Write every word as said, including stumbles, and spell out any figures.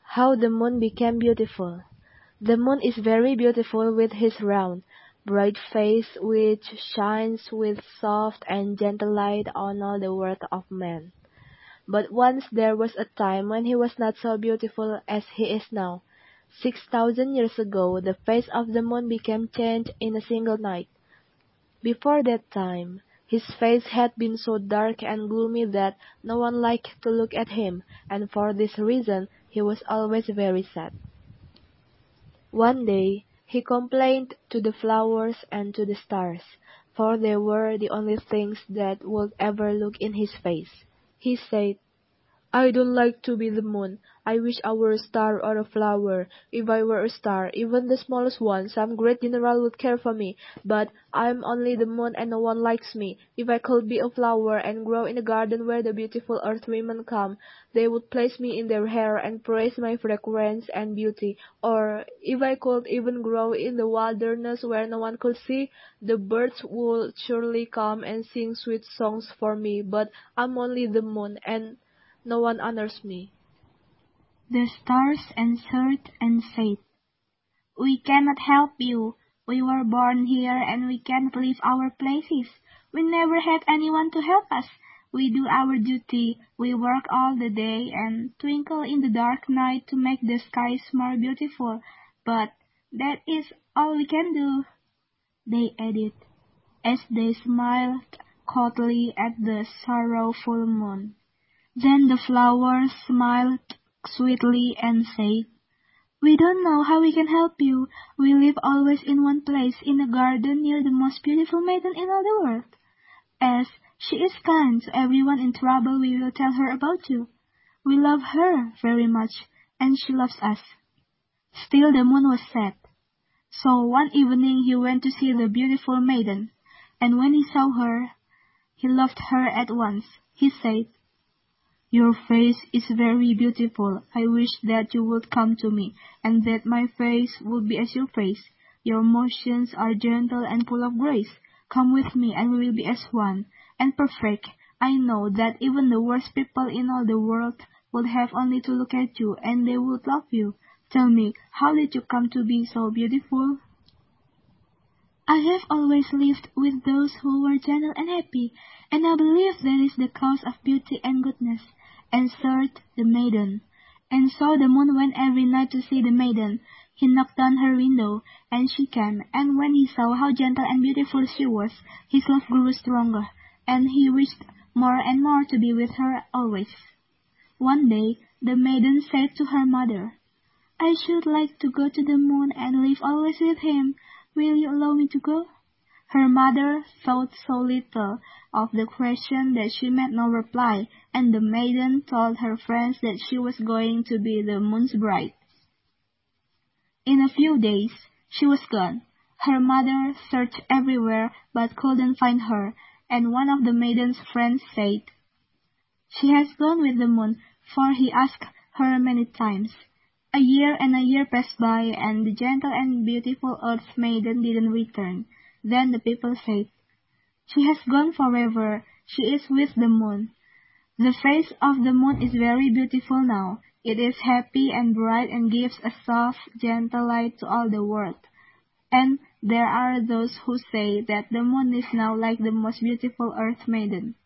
How the Moon Became Beautiful. The moon is very beautiful with his round, bright face which shines with soft and gentle light on all the work of man. But once there was a time when he was not so beautiful as he is now. Six thousand years ago the face of the moon became changed in a single night. Before that time, his face had been so dark and gloomy that no one liked to look at him, and for this reason he was always very sad. One day he complained to the flowers and to the stars, for they were the only things that would ever look in his face. He said, "I don't like to be the moon. I wish I were a star or a flower. If I were a star, even the smallest one, some great general would care for me. But I'm only the moon and no one likes me. If I could be a flower and grow in a garden where the beautiful earth women come, they would place me in their hair and praise my fragrance and beauty. Or if I could even grow in the wilderness where no one could see, the birds would surely come and sing sweet songs for me. But I'm only the moon, and no one honors me." The stars answered and said, "We cannot help you. We were born here and we can't leave our places. We never had anyone to help us. We do our duty. We work all the day and twinkle in the dark night to make the skies more beautiful. But that is all we can do," they added, as they smiled coldly at the sorrowful moon. Then the flowers smiled sweetly and said, "We don't know how we can help you. We live always in one place, in a garden near the most beautiful maiden in all the world. As she is kind to everyone in trouble, we will tell her about you. We love her very much, and she loves us." Still the moon was sad. So one evening he went to see the beautiful maiden, and when he saw her, he loved her at once. He said, "Your face is very beautiful. I wish that you would come to me, and that my face would be as your face. Your motions are gentle and full of grace. Come with me, and we will be as one, and perfect. I know that even the worst people in all the world would have only to look at you, and they would love you. Tell me, how did you come to be so beautiful?" "I have always lived with those who were gentle and happy, and I believe that is the cause of beauty and goodness," answered the maiden. And so the moon went every night to see the maiden. He knocked on her window, and she came, and when he saw how gentle and beautiful she was, his love grew stronger, and he wished more and more to be with her always. One day the maiden said to her mother, "I should like to go to the moon and live always with him. Will you allow me to go?" Her mother thought so little of the question that she made no reply, and the maiden told her friends that she was going to be the moon's bride. In a few days she was gone. Her mother searched everywhere but couldn't find her, and one of the maiden's friends said, "She has gone with the moon, for he asked her many times." A year and a year passed by, and the gentle and beautiful earth maiden didn't return. Then the people said, "She has gone forever. She is with the moon." The face of the moon is very beautiful now. It is happy and bright and gives a soft, gentle light to all the world. And there are those who say that the moon is now like the most beautiful earth maiden.